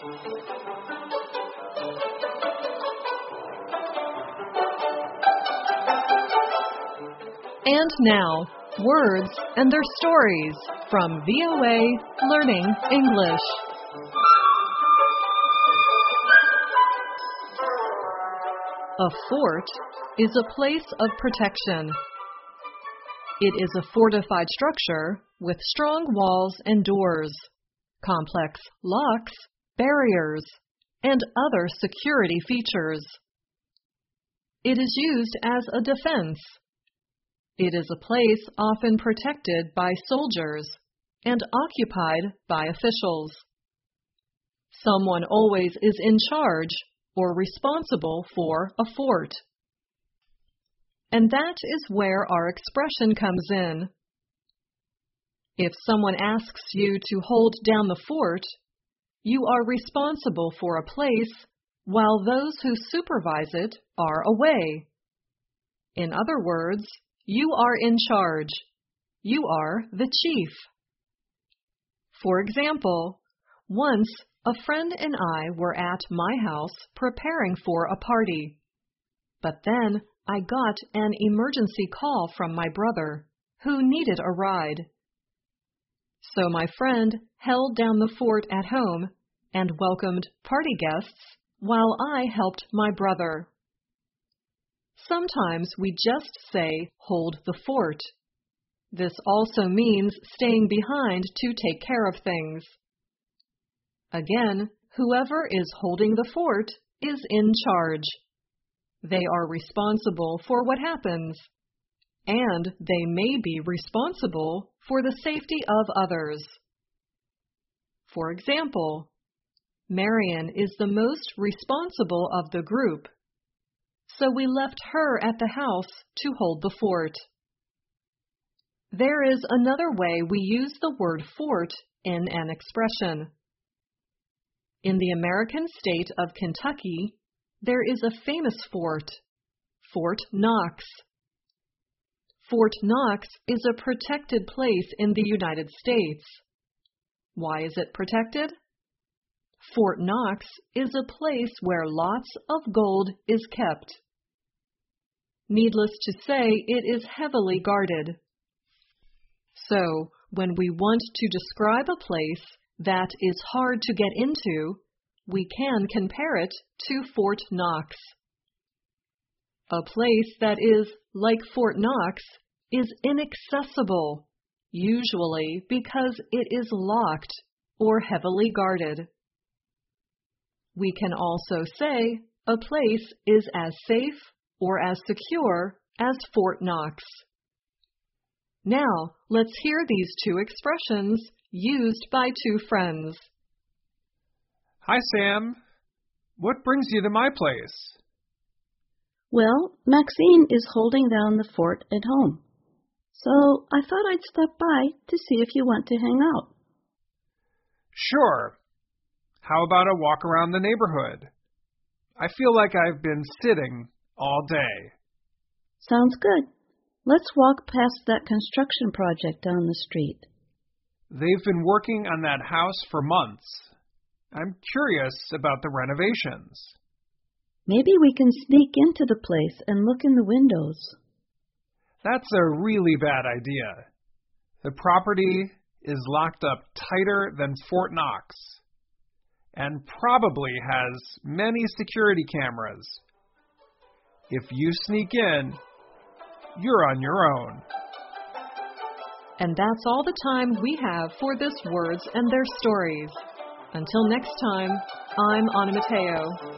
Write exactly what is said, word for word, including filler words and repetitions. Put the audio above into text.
And now, words and their stories from V O A Learning English. A fort is a place of protection. It is a fortified structure with strong walls and doors, complex locks, barriers, and other security features. It is used as a defense. It is a place often protected by soldiers and occupied by officials. Someone always is in charge or responsible for a fort. And that is where our expression comes in. If someone asks you to hold down the fort, you are responsible for a place while those who supervise it are away. In other words, you are in charge. You are the chief. For example, once a friend and I were at my house preparing for a party. But then I got an emergency call from my brother, who needed a ride. So my friend held down the fort at home and welcomed party guests while I helped my brother. Sometimes we just say, hold the fort. This also means staying behind to take care of things. Again, whoever is holding the fort is in charge. They are responsible for what happens, and they may be responsible for the safety of others. For example, Marian is the most responsible of the group, so we left her at the house to hold the fort. There is another way we use the word fort in an expression. In the American state of Kentucky, there is a famous fort, Fort Knox. Fort Knox is a protected place in the United States. Why is it protected? Fort Knox is a place where lots of gold is kept. Needless to say, it is heavily guarded. So, when we want to describe a place that is hard to get into, we can compare it to Fort Knox. A place that is like Fort Knox is inaccessible, usually because it is locked or heavily guarded. We can also say a place is as safe or as secure as Fort Knox. Now, let's hear these two expressions used by two friends. Hi, Sam. What brings you to my place? Well, Maxine is holding down the fort at home, so I thought I'd stop by to see if you want to hang out. Sure. How about a walk around the neighborhood? I feel like I've been sitting all day. Sounds good. Let's walk past that construction project down the street. They've been working on that house for months. I'm curious about the renovations. Maybe we can sneak into the place and look in the windows. That's a really bad idea. The property is locked up tighter than Fort Knox and probably has many security cameras. If you sneak in, you're on your own. And that's all the time we have for this Words and Their Stories. Until next time, I'm Anna Mateo.